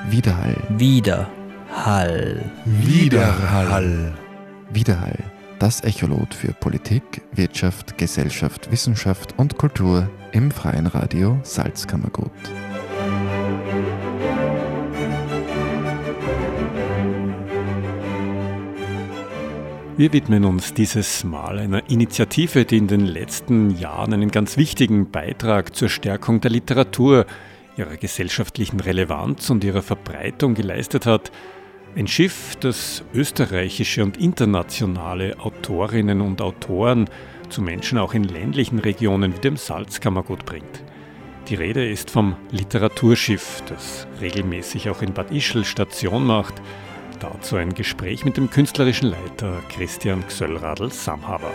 Widerhall. Widerhall. Widerhall. Widerhall. Das Echolot für Politik, Wirtschaft, Gesellschaft, Wissenschaft und Kultur im freien Radio Salzkammergut. Wir widmen uns dieses Mal einer Initiative, die in den letzten Jahren einen ganz wichtigen Beitrag zur Stärkung der Literatur, ihrer gesellschaftlichen Relevanz und ihrer Verbreitung geleistet hat. Ein Schiff, das österreichische und internationale Autorinnen und Autoren zu Menschen auch in ländlichen Regionen wie dem Salzkammergut bringt. Die Rede ist vom Literaturschiff, das regelmäßig auch in Bad Ischl Station macht. Dazu ein Gespräch mit dem künstlerischen Leiter Christian Gsöllradl-Samhaber.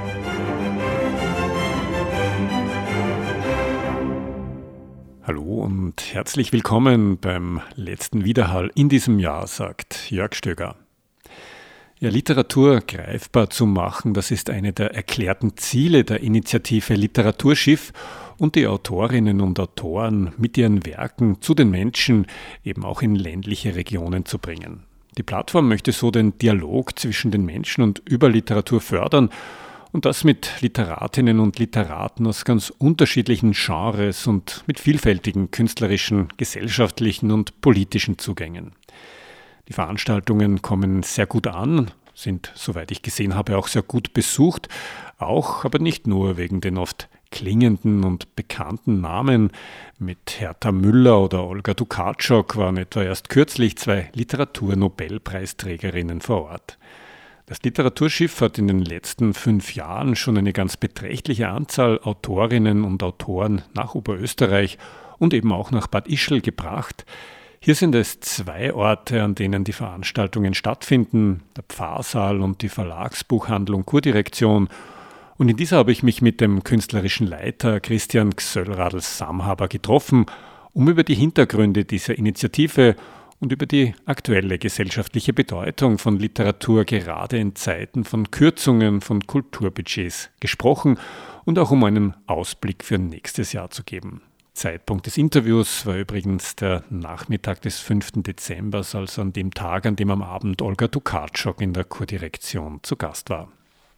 Hallo und herzlich willkommen beim letzten Widerhall in diesem Jahr, sagt Jörg Stöger. Ja, Literatur greifbar zu machen, das ist eine der erklärten Ziele der Initiative Literaturschiff und die Autorinnen und Autoren mit ihren Werken zu den Menschen eben auch in ländliche Regionen zu bringen. Die Plattform möchte so den Dialog zwischen den Menschen und über Literatur fördern und das mit Literatinnen und Literaten aus ganz unterschiedlichen Genres und mit vielfältigen künstlerischen, gesellschaftlichen und politischen Zugängen. Die Veranstaltungen kommen sehr gut an, sind, soweit ich gesehen habe, auch sehr gut besucht, auch, aber nicht nur wegen den oft klingenden und bekannten Namen. Mit Hertha Müller oder Olga Tokarczuk waren etwa erst kürzlich 2 Literaturnobelpreisträgerinnen vor Ort. Das Literaturschiff hat in den letzten 5 Jahren schon eine ganz beträchtliche Anzahl Autorinnen und Autoren nach Oberösterreich und eben auch nach Bad Ischl gebracht. Hier sind es 2 Orte, an denen die Veranstaltungen stattfinden, der Pfarrsaal und die Verlagsbuchhandlung Kurdirektion. Und in dieser habe ich mich mit dem künstlerischen Leiter Christian Gsöllradl-Samhaber getroffen, um über die Hintergründe dieser Initiative und über die aktuelle gesellschaftliche Bedeutung von Literatur gerade in Zeiten von Kürzungen von Kulturbudgets gesprochen und auch um einen Ausblick für nächstes Jahr zu geben. Zeitpunkt des Interviews war übrigens der Nachmittag des 5. Dezember, also an dem Tag, an dem am Abend Olga Tokarczuk in der Kurdirektion zu Gast war.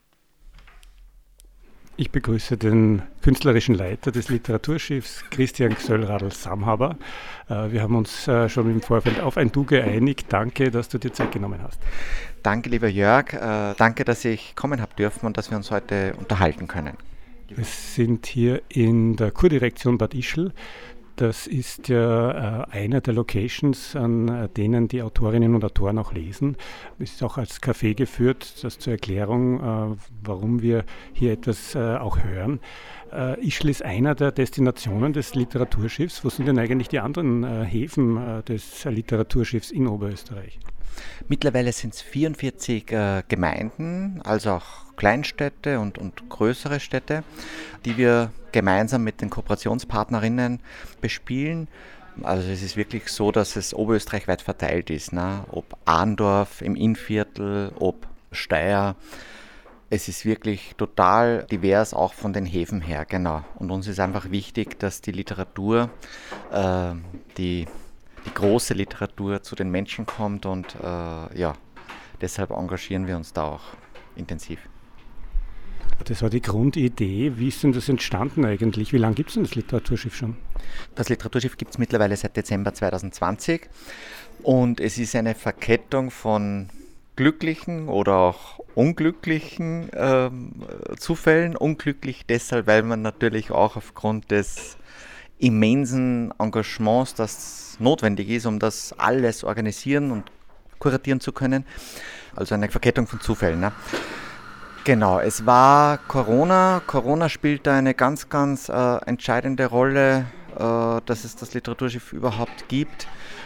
Ich begrüße den künstlerischen Leiter des Literaturschiffs, Christian Gsöllradl-Samhaber. Wir haben uns schon im Vorfeld auf ein Du geeinigt. Danke, dass du dir Zeit genommen hast. Danke, lieber Jörg. Danke, dass ich kommen habe dürfen und dass wir uns heute unterhalten können. Wir sind hier in der Kurdirektion Bad Ischl. Das ist ja einer der Locations, an denen die Autorinnen und Autoren auch lesen. Es ist auch als Café geführt, das zur Erklärung, warum wir hier etwas auch hören. Ischl ist einer der Destinationen des Literaturschiffs. Wo sind denn eigentlich die anderen Häfen des Literaturschiffs in Oberösterreich? Mittlerweile sind es 44 Gemeinden, also auch Kleinstädte und größere Städte, die wir gemeinsam mit den Kooperationspartnerinnen bespielen. Also es ist wirklich so, dass es oberösterreichweit verteilt ist, ne? Ob Ahndorf im Innviertel, ob Steyr. Es ist wirklich total divers, auch von den Häfen her, genau. Und uns ist einfach wichtig, dass die Literatur, die große Literatur zu den Menschen kommt und deshalb engagieren wir uns da auch intensiv. Das war die Grundidee. Wie ist denn das entstanden eigentlich? Wie lange gibt es denn das Literaturschiff schon? Das Literaturschiff gibt es mittlerweile seit Dezember 2020 und es ist eine Verkettung von glücklichen oder auch unglücklichen Zufällen. Unglücklich deshalb, weil man natürlich auch aufgrund des immensen Engagements, das notwendig ist, um das alles organisieren und kuratieren zu können. Also eine Verkettung von Zufällen. Ne? Genau, es war Corona. Corona spielt da eine ganz, ganz entscheidende Rolle, dass es das Literaturschiff überhaupt gibt.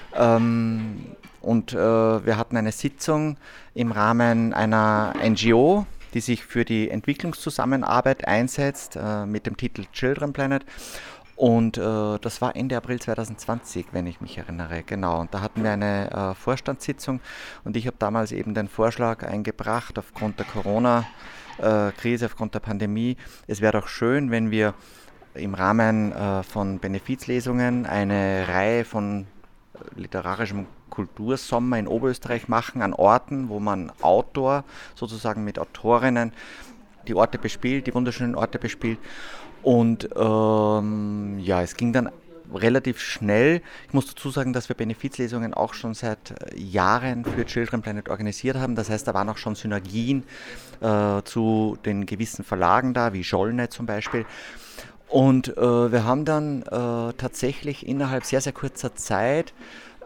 Und wir hatten eine Sitzung im Rahmen einer NGO, die sich für die Entwicklungszusammenarbeit einsetzt, mit dem Titel Children Planet. Und das war Ende April 2020, wenn ich mich erinnere. Genau, und da hatten wir eine Vorstandssitzung und ich habe damals eben den Vorschlag eingebracht, aufgrund der Corona-Krise, aufgrund der Pandemie. Es wäre doch schön, wenn wir im Rahmen von Benefizlesungen eine Reihe von literarischem Kultursommer in Oberösterreich machen, an Orten, wo man Autor sozusagen mit Autorinnen die Orte bespielt, die wunderschönen Orte bespielt. Und es ging dann relativ schnell. Ich muss dazu sagen, dass wir Benefizlesungen auch schon seit Jahren für Children Planet organisiert haben. Das heißt, da waren auch schon Synergien zu den gewissen Verlagen da, wie Schollne zum Beispiel. Und wir haben dann tatsächlich innerhalb sehr, sehr kurzer Zeit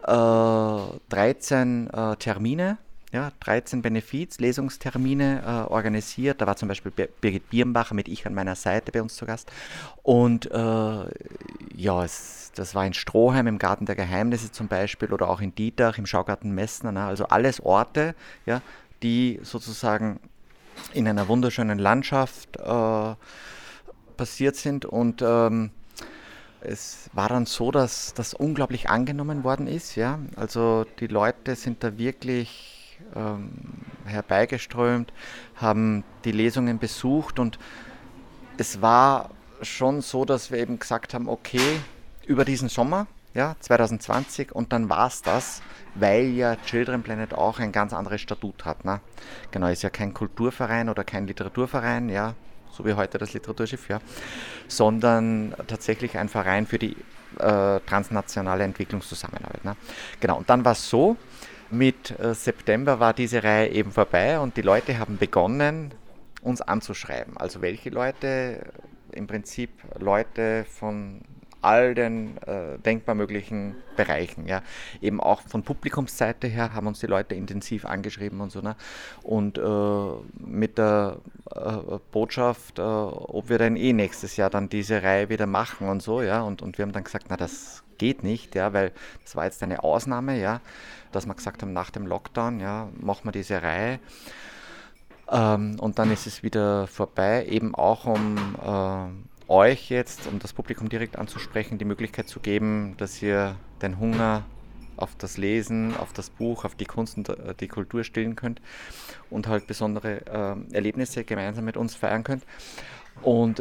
13 Termine, 13 Benefiz-Lesungstermine organisiert. Da war zum Beispiel Birgit Birnbacher mit Ich an meiner Seite bei uns zu Gast. Und das war in Stroheim im Garten der Geheimnisse zum Beispiel oder auch in Dietach im Schaugarten Messner. Also alles Orte, die sozusagen in einer wunderschönen Landschaft passiert sind. Und es war dann so, dass das unglaublich angenommen worden ist. Ja? Also die Leute sind da wirklich herbeigeströmt, haben die Lesungen besucht und es war schon so, dass wir eben gesagt haben, okay, über diesen Sommer, 2020 und dann war es das, weil ja Children Planet auch ein ganz anderes Statut hat. Ne? Genau, ist ja kein Kulturverein oder kein Literaturverein, so wie heute das Literaturschiff, sondern tatsächlich ein Verein für die transnationale Entwicklungszusammenarbeit. Ne? Genau, und dann war es so, mit September war diese Reihe eben vorbei und die Leute haben begonnen, uns anzuschreiben. Also welche Leute? Im Prinzip Leute von all den denkbar möglichen Bereichen. Ja. Eben auch von Publikumsseite her haben uns die Leute intensiv angeschrieben und so. Ne? Und mit der Botschaft, ob wir denn nächstes Jahr dann diese Reihe wieder machen und so. Ja. Und wir haben dann gesagt, das geht nicht, weil das war jetzt eine Ausnahme, dass wir gesagt haben, nach dem Lockdown, machen wir diese Reihe. Und dann ist es wieder vorbei, eben auch um euch jetzt, um das Publikum direkt anzusprechen, die Möglichkeit zu geben, dass ihr den Hunger auf das Lesen, auf das Buch, auf die Kunst und die Kultur stillen könnt und halt besondere Erlebnisse gemeinsam mit uns feiern könnt. Und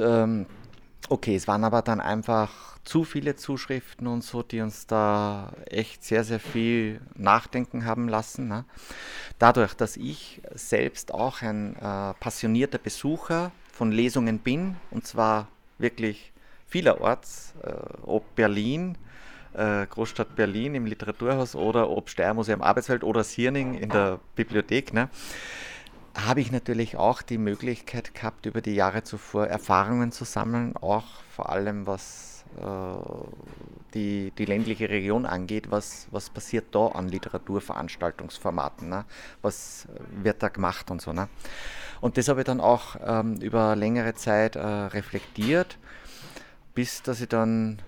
es waren aber dann einfach zu viele Zuschriften und so, die uns da echt sehr, sehr viel nachdenken haben lassen. Ne? Dadurch, dass ich selbst auch ein passionierter Besucher von Lesungen bin, und zwar wirklich vielerorts, ob Berlin, Großstadt Berlin im Literaturhaus oder ob Steiermuseum Arbeitswelt oder Sierning in der Bibliothek, ne, habe ich natürlich auch die Möglichkeit gehabt, über die Jahre zuvor Erfahrungen zu sammeln, auch vor allem was die ländliche Region angeht, was passiert da an Literaturveranstaltungsformaten, ne? Was wird da gemacht und so. Ne? Und das habe ich dann auch über längere Zeit reflektiert, bis dass ich dann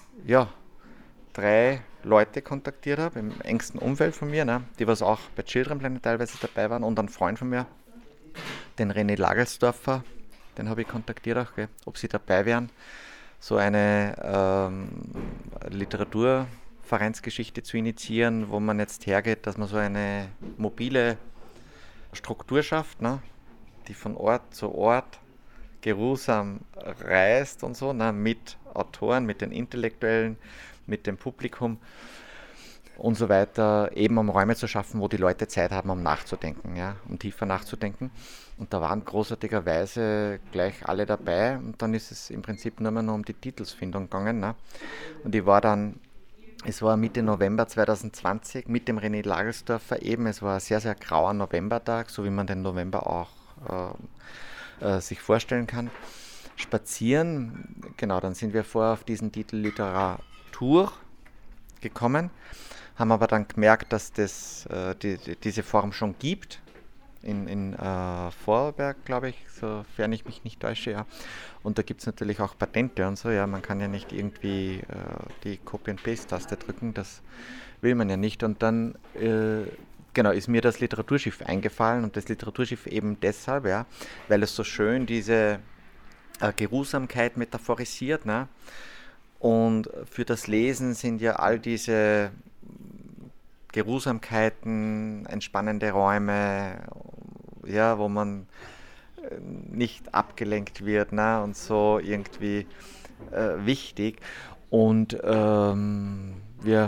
3 Leute kontaktiert habe, im engsten Umfeld von mir, ne? Die was auch bei Children Planet teilweise dabei waren und ein Freund von mir, den René Lagelsdorfer, den habe ich kontaktiert auch, ob sie dabei wären, so eine Literaturvereinsgeschichte zu initiieren, wo man jetzt hergeht, dass man so eine mobile Struktur schafft, ne, die von Ort zu Ort geruhsam reist und so, ne, mit Autoren, mit den Intellektuellen, mit dem Publikum und so weiter, eben um Räume zu schaffen, wo die Leute Zeit haben, um nachzudenken, um tiefer nachzudenken. Und da waren großartigerweise gleich alle dabei und dann ist es im Prinzip nur mehr nur um die Titelsfindung gegangen. Ne? Und es war Mitte November 2020 mit dem René Lagelsdorfer eben, es war ein sehr, sehr grauer Novembertag, so wie man den November auch sich vorstellen kann. Spazieren, genau, dann sind wir vorher auf diesen Titel Literatur gekommen, haben aber dann gemerkt, dass diese Form schon gibt, in Vorarlberg, glaube ich, sofern ich mich nicht täusche, ja. Und da gibt es natürlich auch Patente und so, ja, man kann ja nicht irgendwie die Copy-and-Paste-Taste drücken, das will man ja nicht. Und dann, ist mir das Literaturschiff eingefallen und das Literaturschiff eben deshalb, ja, weil es so schön diese Geruhsamkeit metaphorisiert, ne? Und für das Lesen sind ja all diese Geruhsamkeiten, entspannende Räume, ja, wo man nicht abgelenkt wird, ne, und so irgendwie wichtig. Und wir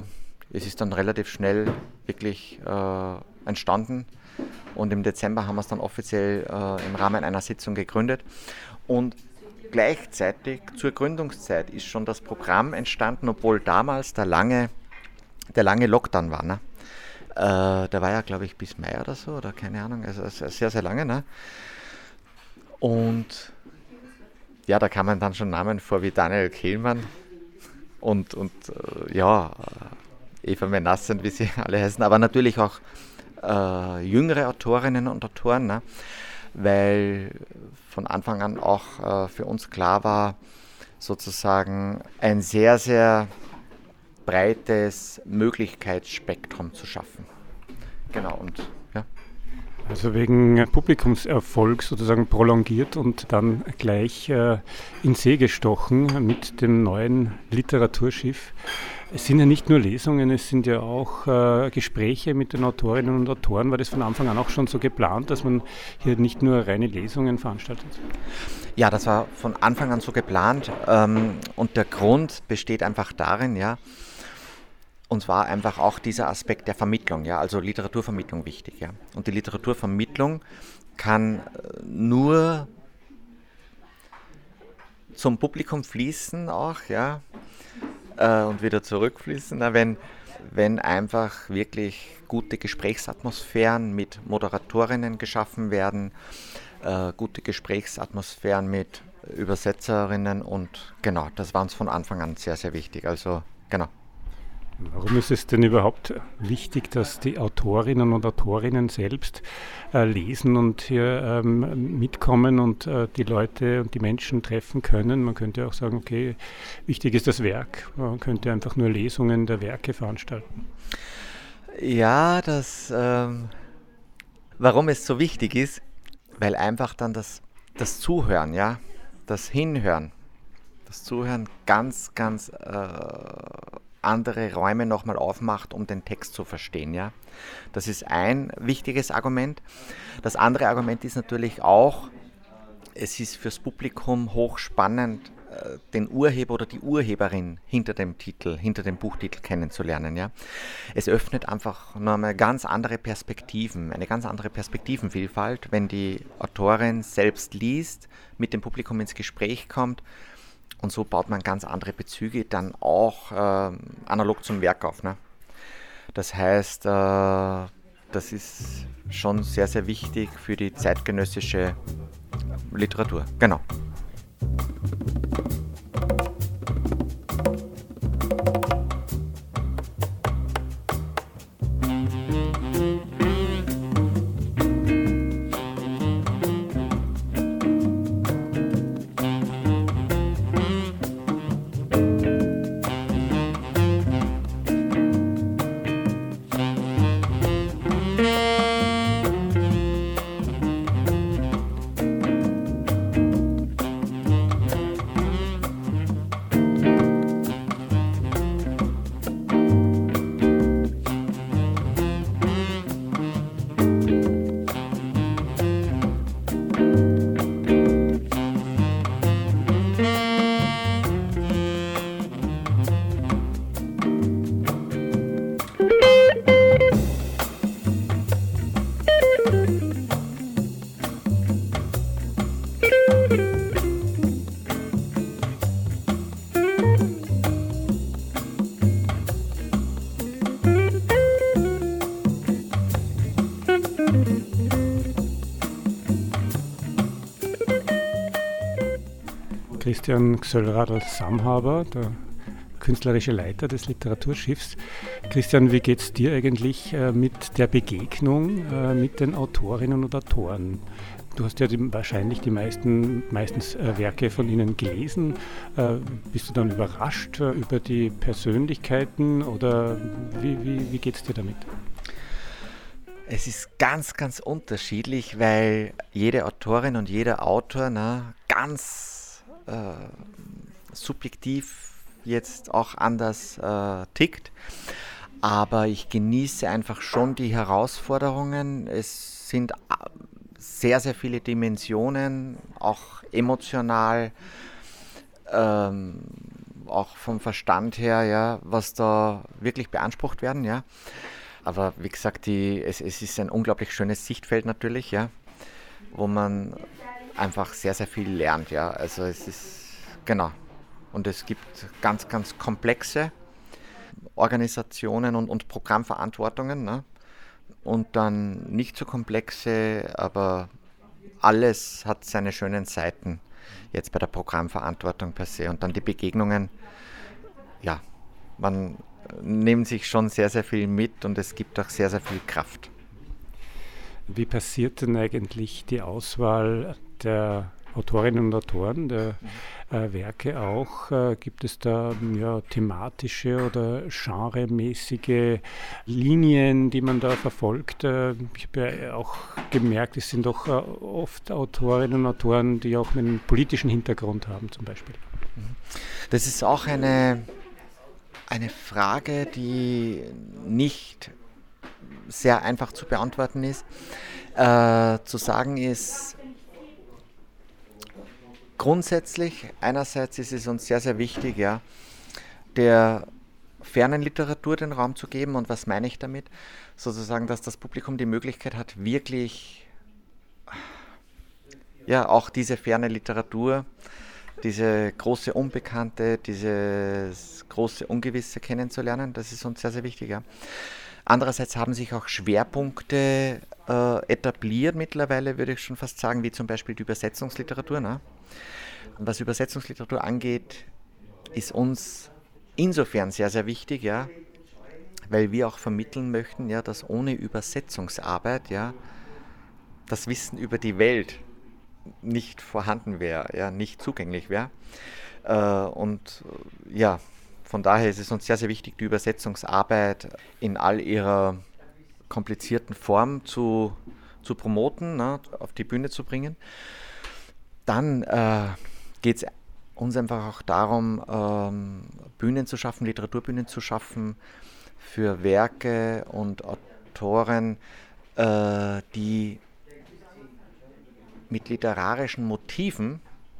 es ist dann relativ schnell wirklich entstanden. Und im Dezember haben wir es dann offiziell im Rahmen einer Sitzung gegründet. Und gleichzeitig zur Gründungszeit ist schon das Programm entstanden, obwohl damals der lange Lockdown war. Ne? Der war ja, glaube ich, bis Mai oder so, oder keine Ahnung, also sehr, sehr lange. Ne? Und ja, da kamen dann schon Namen vor wie Daniel Kehlmann und Eva Menasse, wie sie alle heißen, aber natürlich auch jüngere Autorinnen und Autoren, ne? Weil von Anfang an auch für uns klar war, sozusagen ein sehr, sehr breites Möglichkeitsspektrum zu schaffen. Genau, und ja. Also wegen Publikumserfolg sozusagen prolongiert und dann gleich in See gestochen mit dem neuen Literaturschiff. Es sind ja nicht nur Lesungen, es sind ja auch Gespräche mit den Autorinnen und Autoren. War das von Anfang an auch schon so geplant, dass man hier nicht nur reine Lesungen veranstaltet? Ja, das war von Anfang an so geplant und der Grund besteht einfach darin, ja, uns war einfach auch dieser Aspekt der Vermittlung, ja, also Literaturvermittlung wichtig, ja. Und die Literaturvermittlung kann nur zum Publikum fließen auch, ja, und wieder zurückfließen, wenn einfach wirklich gute Gesprächsatmosphären mit Moderatorinnen geschaffen werden, gute Gesprächsatmosphären mit Übersetzerinnen und genau, das war uns von Anfang an sehr, sehr wichtig, also genau. Warum ist es denn überhaupt wichtig, dass die Autorinnen und Autorinnen selbst lesen und hier mitkommen und die Leute und die Menschen treffen können? Man könnte auch sagen, okay, wichtig ist das Werk. Man könnte einfach nur Lesungen der Werke veranstalten. Ja, warum es so wichtig ist, weil einfach dann das Zuhören, ja, das Hinhören, das Zuhören ganz, ganz andere Räume nochmal aufmacht, um den Text zu verstehen. Ja? Das ist ein wichtiges Argument. Das andere Argument ist natürlich auch, es ist fürs Publikum hochspannend, den Urheber oder die Urheberin hinter dem Buchtitel kennenzulernen. Ja? Es öffnet einfach nochmal ganz andere Perspektiven, eine ganz andere Perspektivenvielfalt, wenn die Autorin selbst liest, mit dem Publikum ins Gespräch kommt. Und so baut man ganz andere Bezüge dann auch analog zum Werk auf. Ne? Das heißt, das ist schon sehr, sehr wichtig für die zeitgenössische Literatur. Genau. Christian Gsöllradl-Samhaber, der künstlerische Leiter des Literaturschiffs. Christian, wie geht es dir eigentlich mit der Begegnung mit den Autorinnen und Autoren? Du hast ja wahrscheinlich meistens Werke von ihnen gelesen. Bist du dann überrascht über die Persönlichkeiten oder wie geht es dir damit? Es ist ganz, ganz unterschiedlich, weil jede Autorin und jeder Autor ganz subjektiv jetzt auch anders tickt. Aber ich genieße einfach schon die Herausforderungen. Es sind sehr, sehr viele Dimensionen, auch emotional, auch vom Verstand her, ja, was da wirklich beansprucht werden, ja. Aber wie gesagt, es ist ein unglaublich schönes Sichtfeld natürlich, ja, wo man einfach sehr, sehr viel lernt, ja. Also es ist, genau. Und es gibt ganz, ganz komplexe Organisationen und Programmverantwortungen, ne? Und dann nicht so komplexe, aber alles hat seine schönen Seiten jetzt bei der Programmverantwortung per se. Und dann die Begegnungen, ja, man nimmt sich schon sehr, sehr viel mit und es gibt auch sehr, sehr viel Kraft. Wie passiert denn eigentlich die Auswahl der Autorinnen und Autoren der Werke auch? Gibt es da thematische oder genremäßige Linien, die man da verfolgt? Ich habe ja auch gemerkt, es sind doch oft Autorinnen und Autoren, die auch einen politischen Hintergrund haben zum Beispiel. Das ist auch eine Frage, die nicht sehr einfach zu beantworten ist. Zu sagen ist, grundsätzlich, einerseits ist es uns sehr, sehr wichtig, ja, der fernen Literatur den Raum zu geben. Und was meine ich damit? Sozusagen, dass das Publikum die Möglichkeit hat, wirklich ja, auch diese ferne Literatur, diese große Unbekannte, dieses große Ungewisse kennenzulernen. Das ist uns sehr, sehr wichtig. Ja. Andererseits haben sich auch Schwerpunkte etabliert mittlerweile, würde ich schon fast sagen, wie zum Beispiel die Übersetzungsliteratur. Ne? Was Übersetzungsliteratur angeht, ist uns insofern sehr, sehr wichtig, ja, weil wir auch vermitteln möchten, ja, dass ohne Übersetzungsarbeit ja, das Wissen über die Welt nicht vorhanden wäre, ja, nicht zugänglich wäre. Von daher ist es uns sehr, sehr wichtig, die Übersetzungsarbeit in all ihrer komplizierten Form zu promoten, ne, auf die Bühne zu bringen. Dann geht es uns einfach auch darum, Bühnen zu schaffen, Literaturbühnen zu schaffen für Werke und Autoren, die mit literarischen Motiven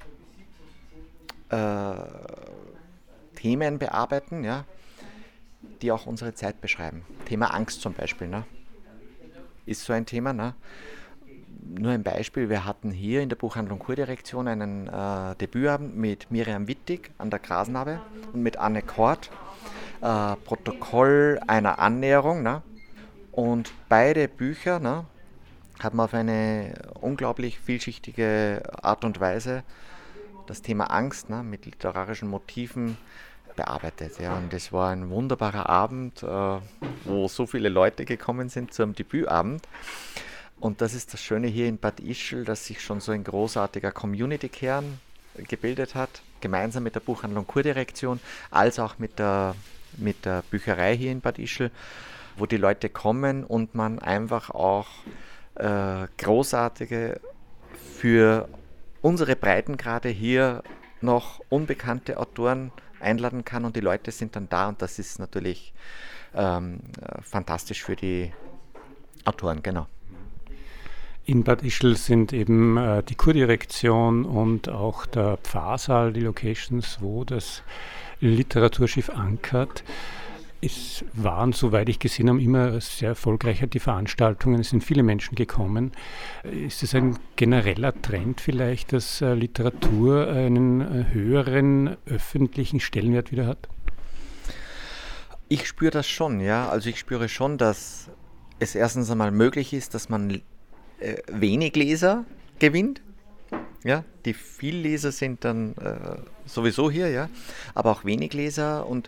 Themen bearbeiten, ja, die auch unsere Zeit beschreiben. Thema Angst zum Beispiel, ne? Ist so ein Thema. Ne? Nur ein Beispiel, wir hatten hier in der Buchhandlung Kurdirektion einen Debütabend mit Miriam Wittig an der Grasnarbe und mit Anne Kort, Protokoll einer Annäherung. Ne? Und beide Bücher, ne, haben auf eine unglaublich vielschichtige Art und Weise das Thema Angst, ne, mit literarischen Motiven bearbeitet. Ja. Und es war ein wunderbarer Abend, wo so viele Leute gekommen sind zum Debütabend. Und das ist das Schöne hier in Bad Ischl, dass sich schon so ein großartiger Community-Kern gebildet hat, gemeinsam mit der Buchhandlung Kurdirektion, als auch mit der Bücherei hier in Bad Ischl, wo die Leute kommen und man einfach auch großartige, für unsere Breitengrade hier noch unbekannte Autoren einladen kann und die Leute sind dann da und das ist natürlich fantastisch für die Autoren, genau. In Bad Ischl sind eben die Kurdirektion und auch der Pfarrsaal, die Locations, wo das Literaturschiff ankert. Es waren, soweit ich gesehen habe, immer sehr erfolgreich die Veranstaltungen. Es sind viele Menschen gekommen. Ist es ein genereller Trend vielleicht, dass Literatur einen höheren öffentlichen Stellenwert wieder hat? Ich spüre das schon, ja. Also ich spüre schon, dass es erstens einmal möglich ist, dass man wenig Leser gewinnt. Ja, die Vielleser sind dann sowieso hier, ja, aber auch wenig Leser und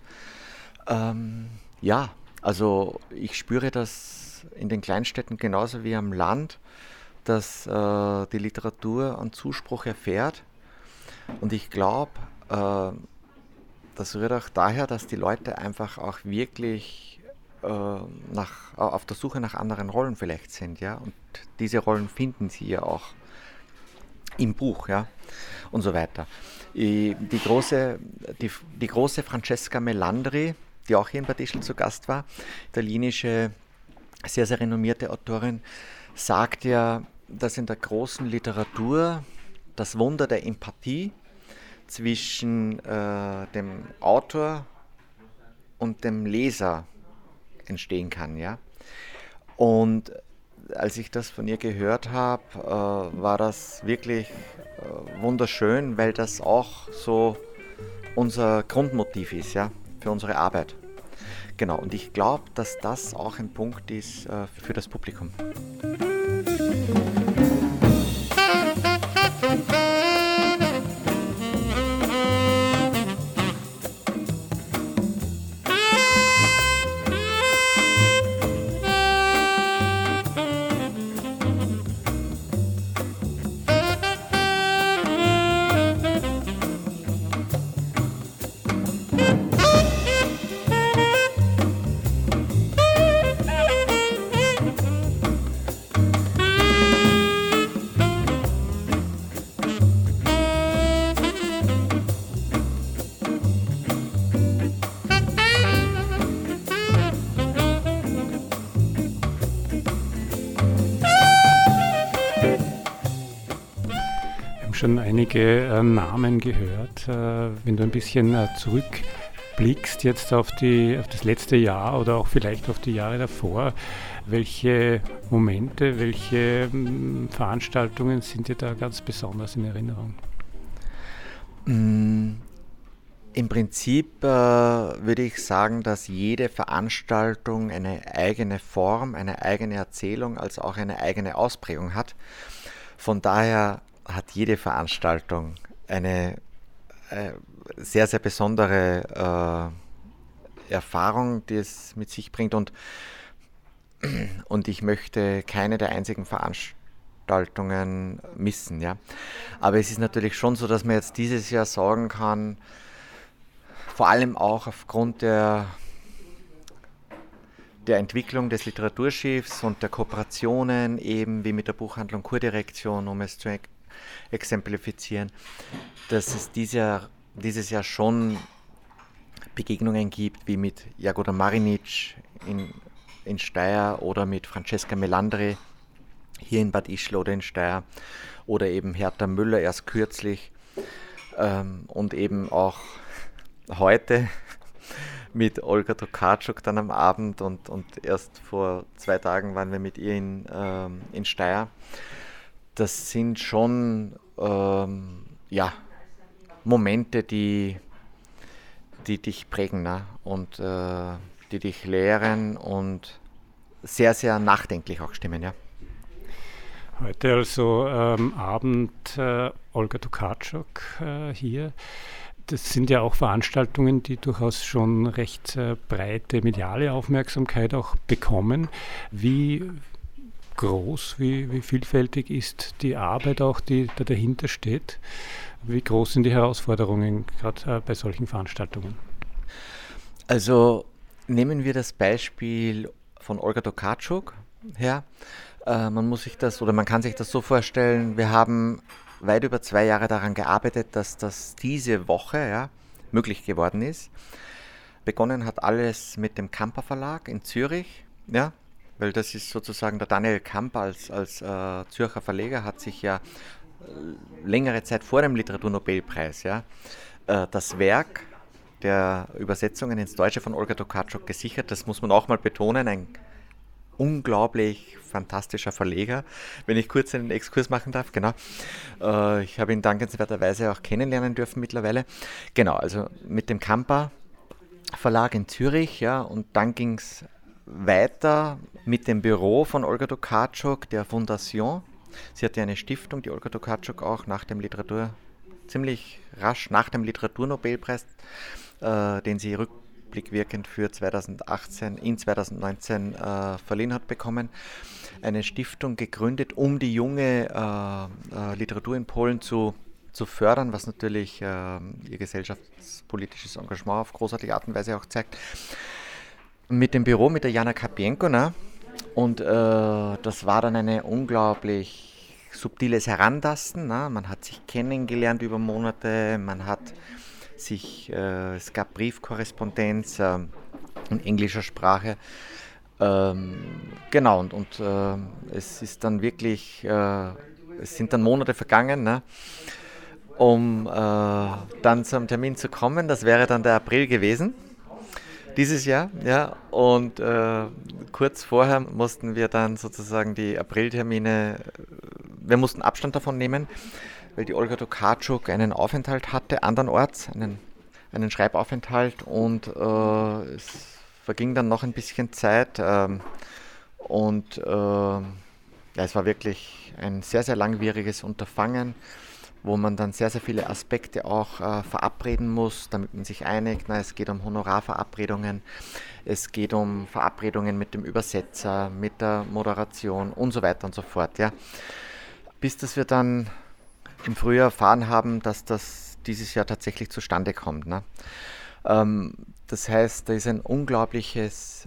ja, also ich spüre das in den Kleinstädten genauso wie am Land, dass die Literatur an Zuspruch erfährt und ich glaube, das rührt auch daher, dass die Leute einfach auch wirklich auf der Suche nach anderen Rollen vielleicht sind, ja, und diese Rollen finden sie ja auch im Buch, ja, und so weiter. Die große Francesca Melandri, die auch hier in Bad Ischl zu Gast war, italienische, sehr, sehr renommierte Autorin, sagt ja, dass in der großen Literatur das Wunder der Empathie zwischen dem Autor und dem Leser entstehen kann. Ja? Und als ich das von ihr gehört habe, war das wirklich wunderschön, weil das auch so unser Grundmotiv ist, ja, für unsere Arbeit. Genau, und ich glaube, dass das auch ein Punkt ist für das Publikum. Schon einige Namen gehört. Wenn du ein bisschen zurückblickst jetzt auf das letzte Jahr oder auch vielleicht auf die Jahre davor, welche Momente, welche Veranstaltungen sind dir da ganz besonders in Erinnerung? Im Prinzip würde ich sagen, dass jede Veranstaltung eine eigene Form, eine eigene Erzählung, als auch eine eigene Ausprägung hat. Von daher hat jede Veranstaltung eine sehr, sehr besondere Erfahrung, die es mit sich bringt. Und ich möchte keine der einzigen Veranstaltungen missen. Ja? Aber es ist natürlich schon so, dass man jetzt dieses Jahr sagen kann, vor allem auch aufgrund der Entwicklung des Literaturschiffs und der Kooperationen, eben wie mit der Buchhandlung Kurdirektion, um es zu exemplifizieren, dass es dieses Jahr schon Begegnungen gibt, wie mit Jagoda Marinic in Steyr oder mit Francesca Melandri hier in Bad Ischl oder in Steyr oder eben Hertha Müller erst kürzlich und eben auch heute mit Olga Tokarczuk dann am Abend und erst vor 2 Tagen waren wir mit ihr in Steyr. Das sind schon Momente, die dich prägen, ne? Und die dich lehren und sehr, sehr nachdenklich auch stimmen. Ja? Heute also Abend Olga Tokarczuk hier. Das sind ja auch Veranstaltungen, die durchaus schon recht breite mediale Aufmerksamkeit auch bekommen. Wie groß, wie vielfältig ist die Arbeit auch, die da dahinter steht? Wie groß sind die Herausforderungen gerade bei solchen Veranstaltungen? Also nehmen wir das Beispiel von Olga Tokarczuk her. Man kann sich das so vorstellen, wir haben weit über 2 Jahre daran gearbeitet, dass das diese Woche möglich geworden ist. Begonnen hat alles mit dem Kamper Verlag in Zürich, ja, weil das ist sozusagen der Daniel Kamper als Zürcher Verleger hat sich ja längere Zeit vor dem Literaturnobelpreis das Werk der Übersetzungen ins Deutsche von Olga Tokarczuk gesichert. Das muss man auch mal betonen, ein unglaublich fantastischer Verleger, wenn ich kurz einen Exkurs machen darf. Genau. Ich habe ihn dankenswerterweise auch kennenlernen dürfen mittlerweile. Genau, also mit dem Kamper Verlag in Zürich, ja, und dann ging es weiter mit dem Büro von Olga Tokarczuk, der Fondation. Sie hatte eine Stiftung, die Olga Tokarczuk auch ziemlich rasch nach dem Literaturnobelpreis, den sie rückblickwirkend für 2019 verliehen hat bekommen, eine Stiftung gegründet, um die junge Literatur in Polen zu fördern, was natürlich ihr gesellschaftspolitisches Engagement auf großartige Art und Weise auch zeigt. Mit dem Büro, mit der Jana Karpienko, ne? Und das war dann ein unglaublich subtiles Herantasten. Ne? Man hat sich kennengelernt über Monate, es gab Briefkorrespondenz in englischer Sprache. Genau, und es ist dann wirklich, es sind dann Monate vergangen, ne? um dann zum Termin zu kommen. Das wäre dann der April gewesen, dieses Jahr. Ja. Und kurz vorher mussten wir dann sozusagen die Apriltermine, wir mussten Abstand davon nehmen, weil die Olga Tokarczuk einen Aufenthalt hatte, andernorts, einen Schreibaufenthalt, und es verging dann noch ein bisschen Zeit und es war wirklich ein sehr, sehr langwieriges Unterfangen, wo man dann sehr, sehr viele Aspekte auch verabreden muss, damit man sich einigt. Es geht um Honorarverabredungen, es geht um Verabredungen mit dem Übersetzer, mit der Moderation und so weiter und so fort. Ja. Bis dass wir dann im Frühjahr erfahren haben, dass das dieses Jahr tatsächlich zustande kommt. Ne? Das heißt, da ist ein unglaubliches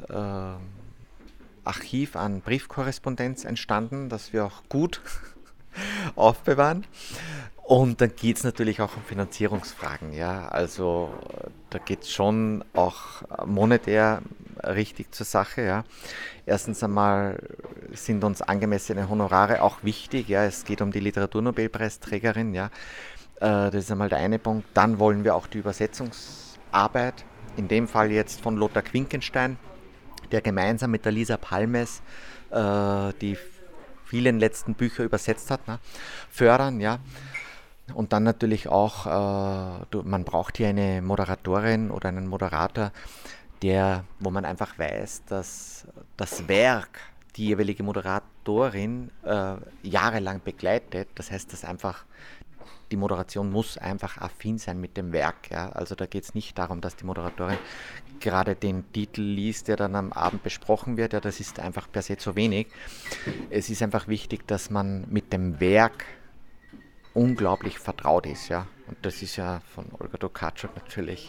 Archiv an Briefkorrespondenz entstanden, das wir auch gut aufbewahren. Und dann geht es natürlich auch um Finanzierungsfragen. Ja? Also da geht es schon auch monetär richtig zur Sache. Ja? Erstens einmal sind uns angemessene Honorare auch wichtig. Ja? Es geht um die Literaturnobelpreisträgerin. Ja? Das ist einmal der eine Punkt. Dann wollen wir auch die Übersetzungsarbeit, in dem Fall jetzt von Lothar Quinkenstein, der gemeinsam mit der Lisa Palmes die vielen letzten Bücher übersetzt hat, ne, fördern. Ja. Und dann natürlich auch, man braucht hier eine Moderatorin oder einen Moderator, wo man einfach weiß, dass das Werk die jeweilige Moderatorin jahrelang begleitet. Das heißt, dass einfach die Moderation muss einfach affin sein mit dem Werk. Ja. Also da geht es nicht darum, dass die Moderatorin gerade den Titel liest, der dann am Abend besprochen wird. Ja, das ist einfach per se zu wenig. Es ist einfach wichtig, dass man mit dem Werk unglaublich vertraut ist. Ja. Und das ist ja von Olga Tokarczuk natürlich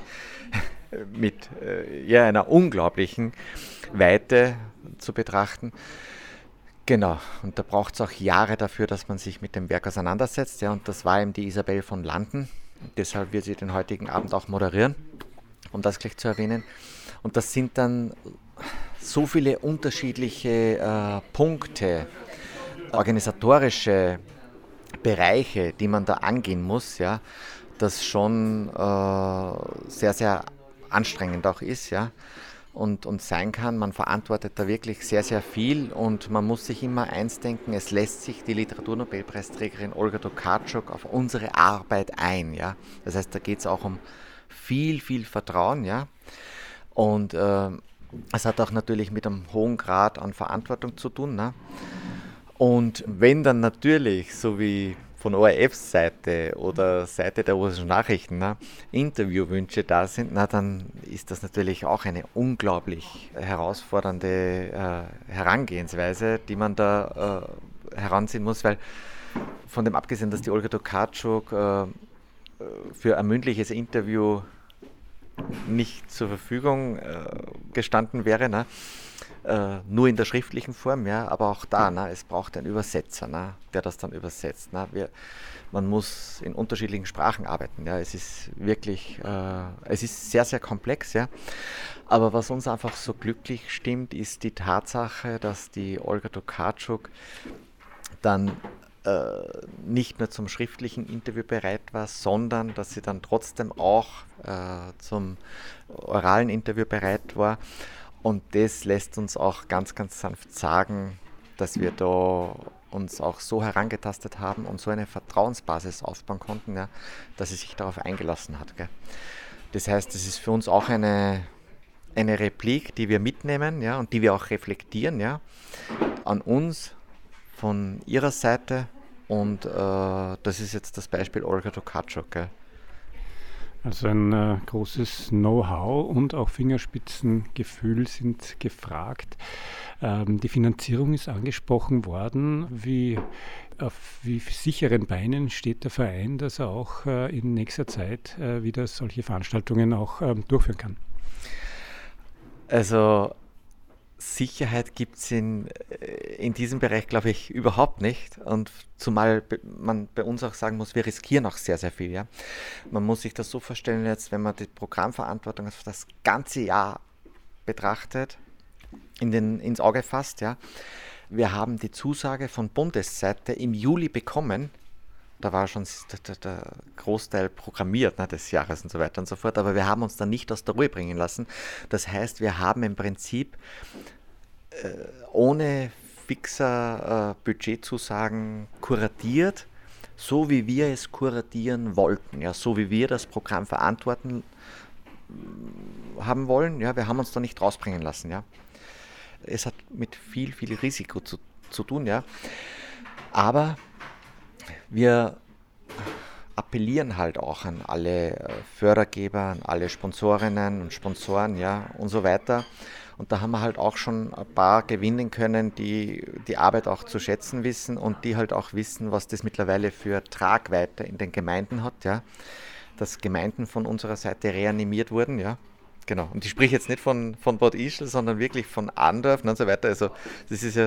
mit einer unglaublichen Weite zu betrachten. Genau, und da braucht es auch Jahre dafür, dass man sich mit dem Werk auseinandersetzt. Ja, und das war eben die Isabel von Landen. Und deshalb wird sie den heutigen Abend auch moderieren, um das gleich zu erwähnen. Und das sind dann so viele unterschiedliche Punkte, organisatorische Bereiche, die man da angehen muss, ja, das schon sehr, sehr anstrengend auch ist, ja. Und sein kann. Man verantwortet da wirklich sehr, sehr viel, und man muss sich immer eins denken: Es lässt sich die Literaturnobelpreisträgerin Olga Tokarczuk auf unsere Arbeit ein. Ja? Das heißt, da geht es auch um viel, viel Vertrauen. Ja? Und es hat auch natürlich mit einem hohen Grad an Verantwortung zu tun. Ne? Und wenn dann natürlich, so wie von ORFs Seite oder Seite der Russischen Nachrichten, Interviewwünsche da sind, dann ist das natürlich auch eine unglaublich herausfordernde Herangehensweise, die man da heranziehen muss, weil von dem abgesehen, dass die Olga Tokarczuk für ein mündliches Interview nicht zur Verfügung gestanden wäre, nur in der schriftlichen Form, ja, aber auch da, es braucht einen Übersetzer, der das dann übersetzt. Man muss in unterschiedlichen Sprachen arbeiten. Ja. Es ist wirklich, es ist sehr, sehr komplex. Ja. Aber was uns einfach so glücklich stimmt, ist die Tatsache, dass die Olga Tokarczuk dann nicht nur zum schriftlichen Interview bereit war, sondern dass sie dann trotzdem auch zum oralen Interview bereit war. Und das lässt uns auch ganz, ganz sanft sagen, dass wir da uns auch so herangetastet haben und so eine Vertrauensbasis aufbauen konnten, ja, dass sie sich darauf eingelassen hat. Gell. Das heißt, das ist für uns auch eine Replik, die wir mitnehmen, ja, und die wir auch reflektieren, ja, an uns von ihrer Seite. Und das ist jetzt das Beispiel Olga Tokarczuk. Gell. Also ein großes Know-how und auch Fingerspitzengefühl sind gefragt. Die Finanzierung ist angesprochen worden. Auf wie sicheren Beinen steht der Verein, dass er auch in nächster Zeit wieder solche Veranstaltungen auch durchführen kann? Also Sicherheit gibt es in diesem Bereich, glaube ich, überhaupt nicht. Und zumal man bei uns auch sagen muss, wir riskieren auch sehr, sehr viel. Ja? Man muss sich das so vorstellen, jetzt, wenn man die Programmverantwortung für das ganze Jahr betrachtet, ins Auge fasst. Ja? Wir haben die Zusage von Bundesseite im Juli bekommen, da war schon der Großteil programmiert, ne, des Jahres und so weiter und so fort, aber wir haben uns dann nicht aus der Ruhe bringen lassen. Das heißt, wir haben im Prinzip ohne fixer Budgetzusagen kuratiert, so wie wir es kuratieren wollten, ja, so wie wir das Programm verantworten haben wollen. Ja, wir haben uns da nicht rausbringen lassen. Ja. Es hat mit viel Risiko zu tun, ja. Aber wir appellieren halt auch an alle Fördergeber, an alle Sponsorinnen und Sponsoren, ja, und so weiter. Und da haben wir halt auch schon ein paar gewinnen können, die die Arbeit auch zu schätzen wissen und die halt auch wissen, was das mittlerweile für Tragweite in den Gemeinden hat, ja. Dass Gemeinden von unserer Seite reanimiert wurden, ja. Genau. Und ich spreche jetzt nicht von Bad Ischl, sondern wirklich von Andorf und so weiter. Also das ist ja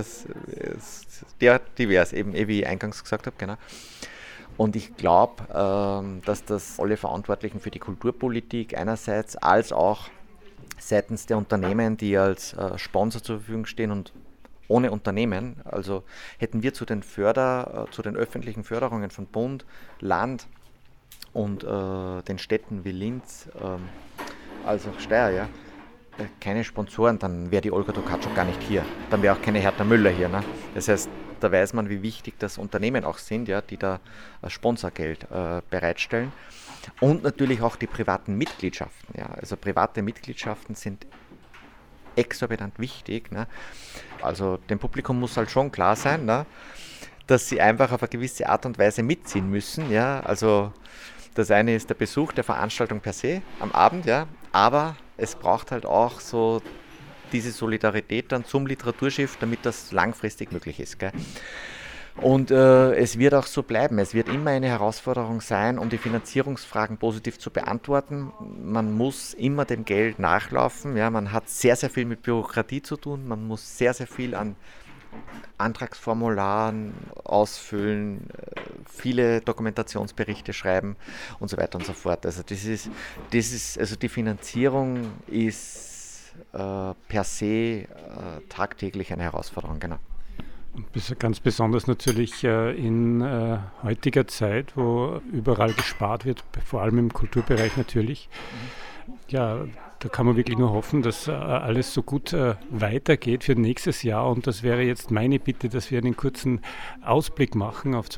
der divers, eben wie ich eingangs gesagt habe, genau. Und ich glaube, dass das alle Verantwortlichen für die Kulturpolitik einerseits als auch seitens der Unternehmen, die als Sponsor zur Verfügung stehen und ohne Unternehmen, also hätten wir zu den öffentlichen Förderungen von Bund, Land und den Städten wie Linz, also auch Steyr, ja, keine Sponsoren, dann wäre die Olga Tokarczuk gar nicht hier. Dann wäre auch keine Hertha Müller hier. Ne? Das heißt, da weiß man, wie wichtig das Unternehmen auch sind, ja, die da Sponsorgeld bereitstellen. Und natürlich auch die privaten Mitgliedschaften. Ja. Also private Mitgliedschaften sind exorbitant wichtig. Ne? Also dem Publikum muss halt schon klar sein, ne? Dass sie einfach auf eine gewisse Art und Weise mitziehen müssen. Ja? Also das eine ist der Besuch der Veranstaltung per se am Abend, ja, aber es braucht halt auch so diese Solidarität dann zum Literaturschiff, damit das langfristig möglich ist. Gell? Und es wird auch so bleiben. Es wird immer eine Herausforderung sein, um die Finanzierungsfragen positiv zu beantworten. Man muss immer dem Geld nachlaufen. Ja? Man hat sehr viel mit Bürokratie zu tun. Man muss sehr viel an Antragsformularen ausfüllen, viele Dokumentationsberichte schreiben und so weiter und so fort. Also also die Finanzierung ist per se tagtäglich eine Herausforderung, genau. Ganz besonders natürlich in heutiger Zeit, wo überall gespart wird, vor allem im Kulturbereich natürlich. Ja, da kann man wirklich nur hoffen, dass alles so gut weitergeht für nächstes Jahr. Und das wäre jetzt meine Bitte, dass wir einen kurzen Ausblick machen auf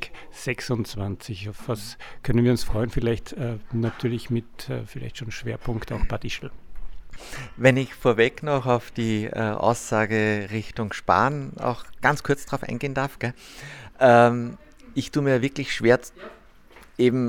2026. Auf was können wir uns freuen? Vielleicht natürlich mit vielleicht schon Schwerpunkt auch Bad Ischl. Wenn ich vorweg noch auf die Aussage Richtung Sparen auch ganz kurz drauf eingehen darf. Gell? Ich tue mir wirklich schwer, eben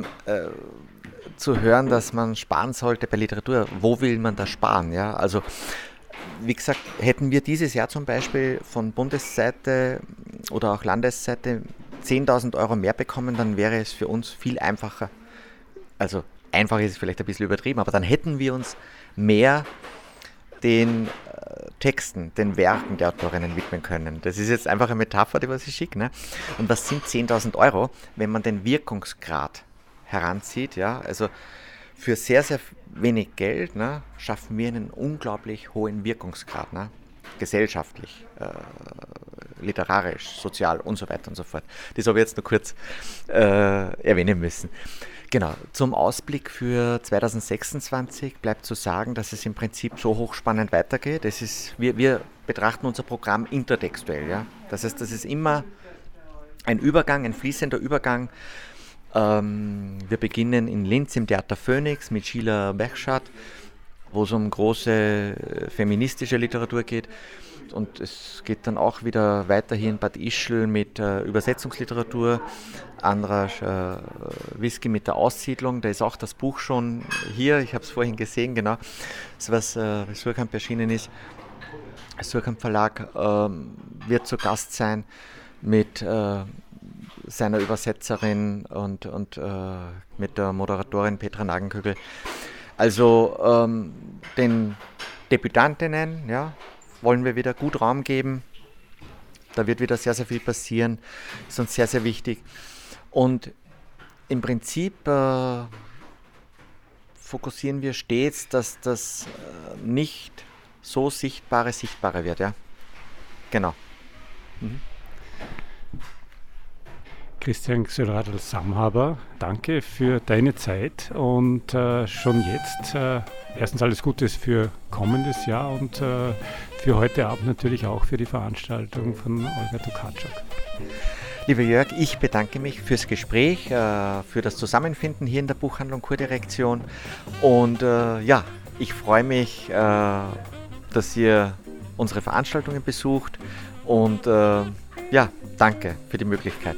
zu hören, dass man sparen sollte bei Literatur. Wo will man da sparen? Ja? Also, wie gesagt, hätten wir dieses Jahr zum Beispiel von Bundesseite oder auch Landesseite 10.000 Euro mehr bekommen, dann wäre es für uns viel einfacher. Also, einfach ist es vielleicht ein bisschen übertrieben, aber dann hätten wir uns mehr den Texten, den Werken der Autorinnen widmen können. Das ist jetzt einfach eine Metapher, die was ich schicke. Ne? Und was sind 10.000 Euro, wenn man den Wirkungsgrad heranzieht? Ja? Also für sehr wenig Geld, ne, schaffen wir einen unglaublich hohen Wirkungsgrad. Ne? Gesellschaftlich, literarisch, sozial und so weiter und so fort. Das habe ich jetzt nur kurz erwähnen müssen. Genau, zum Ausblick für 2026 bleibt zu sagen, dass es im Prinzip so hochspannend weitergeht. Wir betrachten unser Programm intertextuell. Ja? Das heißt, das ist immer ein Übergang, ein fließender Übergang. Wir beginnen in Linz im Theater Phoenix mit Sheila Bergschat, wo es um große feministische Literatur geht. Und es geht dann auch wieder weiter hier in Bad Ischl mit Übersetzungsliteratur, anderer Whisky mit der Aussiedlung. Da ist auch das Buch schon hier, ich habe es vorhin gesehen, genau, das was bei Surkamp erschienen ist. Surkamp Verlag wird zu Gast sein mit seiner Übersetzerin und mit der Moderatorin Petra Nagenkögel. Also den Debütantinnen, ja, wollen wir wieder gut Raum geben. Da wird wieder sehr viel passieren. Ist uns sehr wichtig. Und im Prinzip fokussieren wir stets, dass das nicht so sichtbare wird. Ja? Genau. Christian Xölradl-Samhaber, danke für deine Zeit und schon jetzt erstens alles Gute für kommendes Jahr und für heute Abend natürlich auch für die Veranstaltung von Olga Tokarczuk. Lieber Jörg, ich bedanke mich fürs Gespräch, für das Zusammenfinden hier in der Buchhandlung Kurdirektion und ich freue mich, dass ihr unsere Veranstaltungen besucht und danke für die Möglichkeit.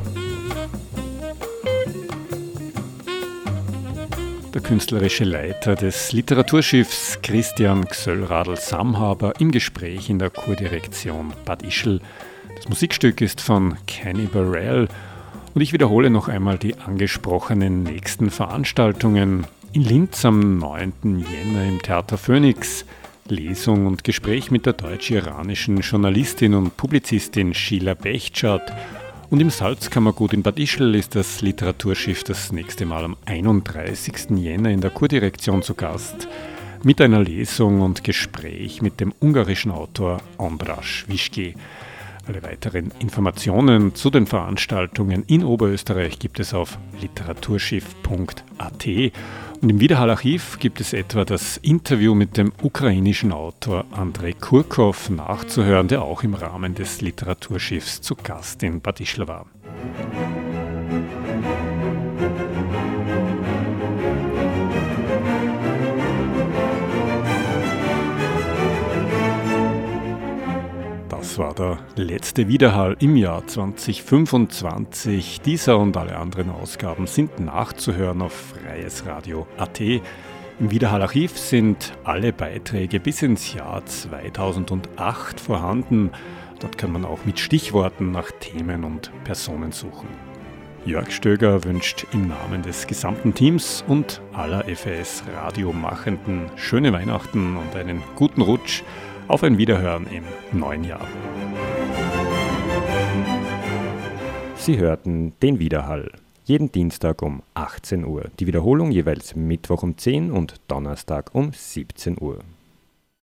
Der künstlerische Leiter des Literaturschiffs Christian Xölradl-Samhaber im Gespräch in der Kurdirektion Bad Ischl. Das Musikstück ist von Kenny Burrell und ich wiederhole noch einmal die angesprochenen nächsten Veranstaltungen. In Linz am 9. Jänner im Theater Phoenix. Lesung und Gespräch mit der deutsch-iranischen Journalistin und Publizistin Sheila Bechtschat. Und im Salzkammergut in Bad Ischl ist das Literaturschiff das nächste Mal am 31. Jänner in der Kurdirektion zu Gast. Mit einer Lesung und Gespräch mit dem ungarischen Autor András Vizsgé. Alle weiteren Informationen zu den Veranstaltungen in Oberösterreich gibt es auf literaturschiff.at. Und im Widerhall-Archiv gibt es etwa das Interview mit dem ukrainischen Autor Andrei Kurkow nachzuhören, der auch im Rahmen des Literaturschiffs zu Gast in Bad Ischl war. Das war der letzte Widerhall im Jahr 2025. Dieser und alle anderen Ausgaben sind nachzuhören auf freiesradio.at. Im Widerhall-Archiv sind alle Beiträge bis ins Jahr 2008 vorhanden. Dort kann man auch mit Stichworten nach Themen und Personen suchen. Jörg Stöger wünscht im Namen des gesamten Teams und aller FAS-Radiomachenden schöne Weihnachten und einen guten Rutsch. Auf ein Wiederhören im neuen Jahr. Sie hörten den Widerhall. Jeden Dienstag um 18 Uhr. Die Wiederholung jeweils Mittwoch um 10 und Donnerstag um 17 Uhr.